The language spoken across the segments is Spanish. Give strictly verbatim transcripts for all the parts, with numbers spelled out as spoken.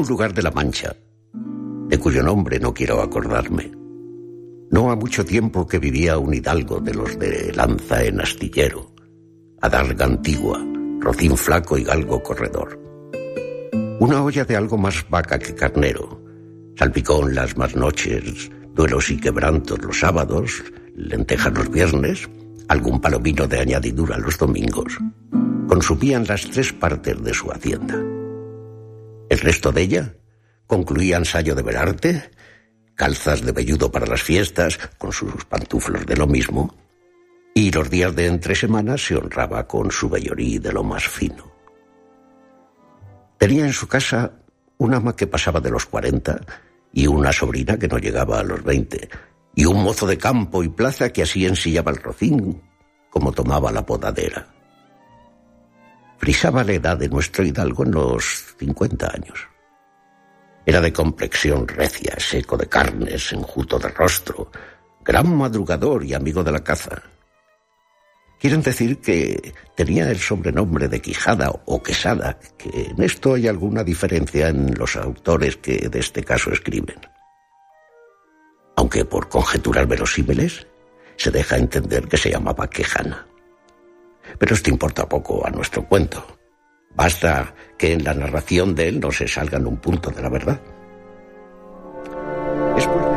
un lugar de la Mancha, de cuyo nombre no quiero acordarme. No ha mucho tiempo que vivía un hidalgo de los de lanza en astillero, adarga antigua, rocín flaco y galgo corredor. Una olla de algo más vaca que carnero, salpicón las más noches, duelos y quebrantos los sábados, lentejas los viernes, algún palomino de añadidura los domingos, consumían las tres partes de su hacienda. El resto de ella concluía ensayo de velarte, calzas de velludo para las fiestas, con sus pantuflos de lo mismo, y los días de entre semanas se honraba con su vellorí de lo más fino. Tenía en su casa un ama que pasaba de los cuarenta y una sobrina que no llegaba a los veinte, y un mozo de campo y plaza que así ensillaba el rocín como tomaba la podadera. Frisaba la edad de nuestro hidalgo en los cincuenta años. Era de complexión recia, seco de carnes, enjuto de rostro, gran madrugador y amigo de la caza. Quieren decir que tenía el sobrenombre de Quijada o Quesada, que en esto hay alguna diferencia en los autores que de este caso escriben. Aunque por conjeturas verosímiles se deja entender que se llamaba Quejana. Pero esto importa poco a nuestro cuento. Basta que en la narración de él no se salgan un punto de la verdad. Después...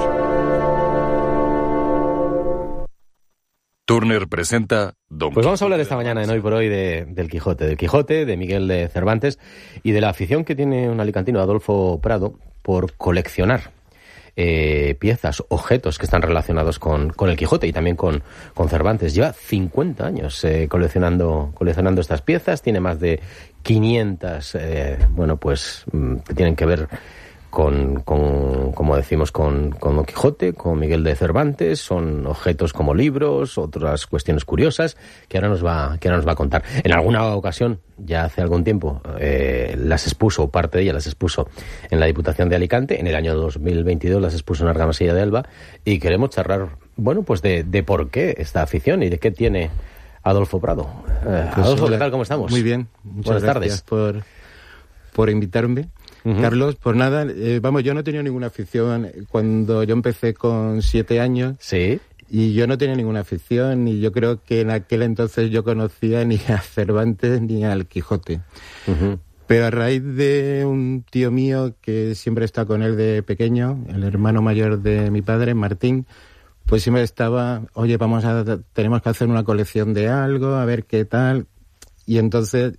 Turner presenta Don Pues vamos a hablar esta mañana en Hoy por Hoy de, del Quijote, del Quijote, de Miguel de Cervantes y de la afición que tiene un alicantino, Adolfo Prado, por coleccionar eh, piezas, objetos que están relacionados con, con el Quijote y también con, con Cervantes. Lleva cincuenta años eh, coleccionando, coleccionando estas piezas, tiene más de quinientas, eh, bueno, pues que tienen que ver con, con como decimos, con, con Don Quijote, con Miguel de Cervantes. Son objetos como libros, otras cuestiones curiosas que ahora nos va, que ahora nos va a contar. En alguna ocasión, ya hace algún tiempo, eh, las expuso, parte de ellas las expuso en la Diputación de Alicante. En el año dos mil veintidós las expuso en Argamasilla de Elba, y queremos charlar, bueno, pues de, de por qué esta afición y de qué tiene Adolfo Prado. Eh, pues Adolfo, hola. ¿qué tal? ¿Cómo estamos? Muy bien. Muchas Buenas gracias tardes. por, por invitarme. Uh-huh. Carlos, por nada, eh, vamos, yo no tenía ninguna afición cuando yo empecé con siete años. Sí. Y yo no tenía ninguna afición, y yo creo que en aquel entonces yo conocía ni a Cervantes ni al Quijote. Uh-huh. Pero a raíz de un tío mío que siempre está con él de pequeño, el hermano mayor de mi padre, Martín, pues siempre estaba, oye, vamos a, tenemos que hacer una colección de algo, a ver qué tal. Y entonces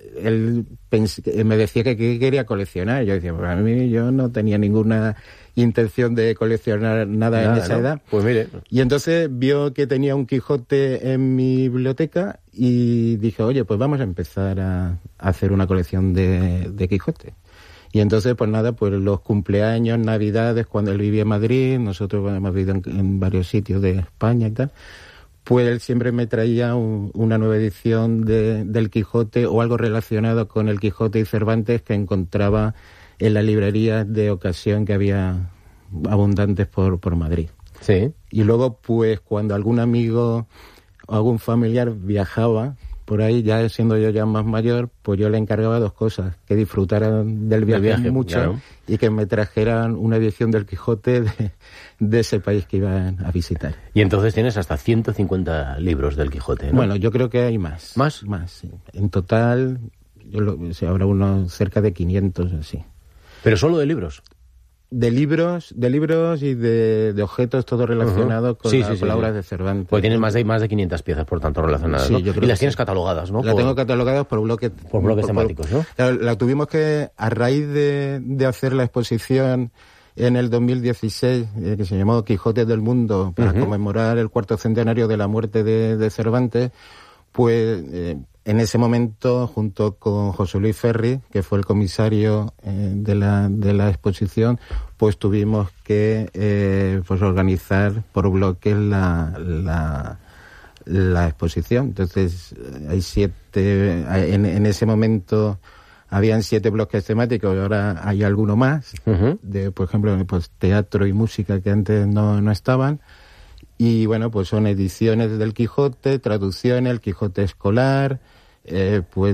él pens- me decía que, que quería coleccionar. Yo decía, pues a mí yo no tenía ninguna intención de coleccionar nada, nada en esa ¿no? edad. Pues mire. Y entonces vio que tenía un Quijote en mi biblioteca y dije, oye, pues vamos a empezar a, a hacer una colección de, de Quijote. Y entonces, pues nada, pues los cumpleaños, navidades, cuando él vivía en Madrid, nosotros bueno, hemos vivido en, en varios sitios de España y tal, pues él siempre me traía un, una nueva edición de, del Quijote o algo relacionado con el Quijote y Cervantes que encontraba en las librerías de ocasión que había abundantes por, por Madrid. Sí. Y luego, pues, cuando algún amigo o algún familiar viajaba por ahí, ya siendo yo ya más mayor, pues yo le encargaba dos cosas: que disfrutaran del viaje, viaje mucho, claro. y que me trajeran una edición del Quijote de, de ese país que iban a visitar. Y entonces tienes hasta ciento cincuenta libros del Quijote, ¿no? Bueno, yo creo que hay más. ¿Más? Más, sí. En total, yo lo, o sea, habrá unos cerca de quinientos, así. ¿Pero solo de libros? De libros, de libros y de, de objetos, todo relacionado uh-huh. con, sí, la, sí, sí, con la sí. obra de Cervantes. Pues tienes más de más de quinientas piezas, por tanto, relacionadas, sí, ¿no? yo creo y las que tienes sí. catalogadas, ¿no? Las por... tengo catalogadas por bloques... Por bloques por, temáticos, por, ¿no? Claro, la tuvimos que, a raíz de, de hacer la exposición en el dos mil dieciséis, eh, que se llamó Quijote del Mundo, para uh-huh. conmemorar el cuarto centenario de la muerte de, de Cervantes, pues... Eh, en ese momento, junto con José Luis Ferri, que fue el comisario eh, de la de la exposición, pues tuvimos que eh, pues organizar por bloques la, la la exposición. Entonces hay siete, en, en ese momento habían siete bloques temáticos y ahora hay alguno más, uh-huh. de por ejemplo pues teatro y música que antes no, no estaban. Y bueno, pues son ediciones del Quijote, traducciones, el Quijote escolar, eh, pues